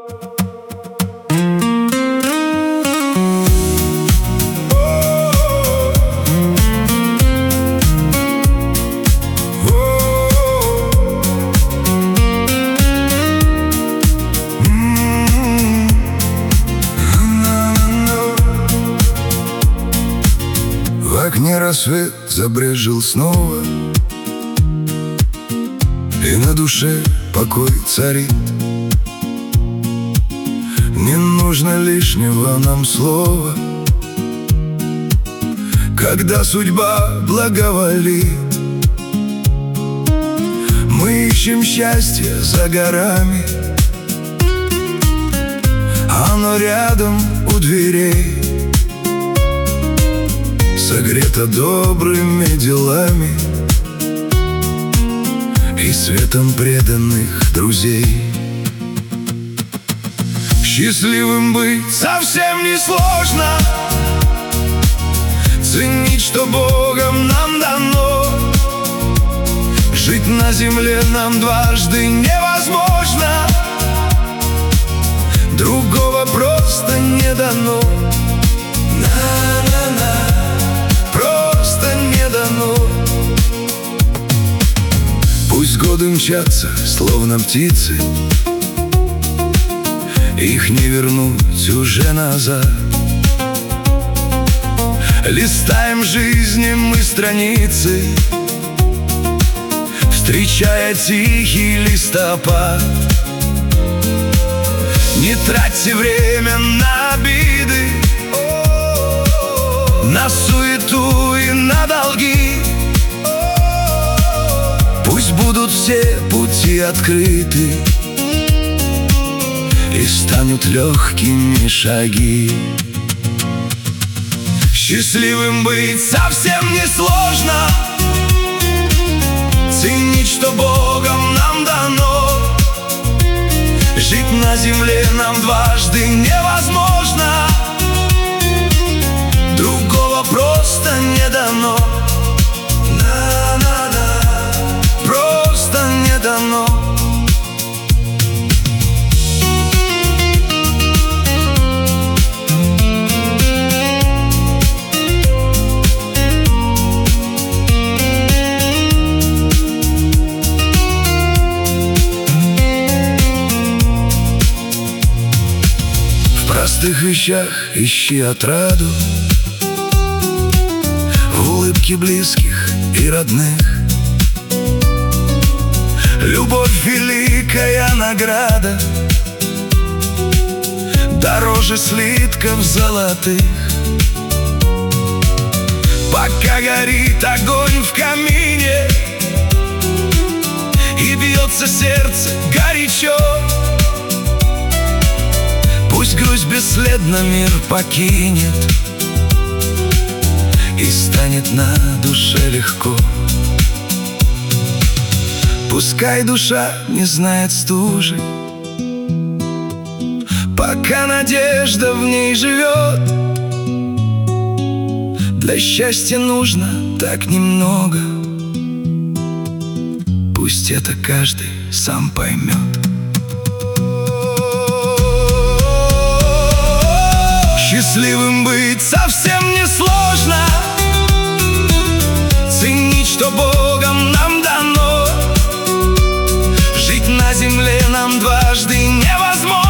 В окне рассвет забрезжил снова, и на душе покой царит. Не нужно лишнего нам слова, когда судьба благоволит. Мы ищем счастье за горами, оно рядом у дверей, согрето добрыми делами и светом преданных друзей. Счастливым быть совсем не сложно, ценить, что Богом нам дано. Жить на земле нам дважды невозможно, другого просто не дано. На-на-на, просто не дано. Пусть годы мчатся, словно птицы, их не вернуть уже назад. Листаем жизни мы страницы, встречая тихий листопад. Не тратьте время на обиды, на суету и на долги. Пусть будут все пути открыты, и станут легкими шаги. Счастливым быть совсем не сложно, ценить, что Богом нам дано. Жить на земле нам дважды невозможно, другого просто не дано. На-на-на, просто не дано. В простых вещах ищи отраду, в улыбке близких и родных. Любовь — великая награда, дороже слитков золотых. Пока горит огонь в камине и бьется сердце горячо, пусть грусть бесследно мир покинет, и станет на душе легко. Пускай душа не знает стужи, пока надежда в ней живет. Для счастья нужно так немного, пусть это каждый сам поймет. Счастливым быть совсем не сложно, ценить, что Богом нам дано. Жить на земле нам дважды невозможно,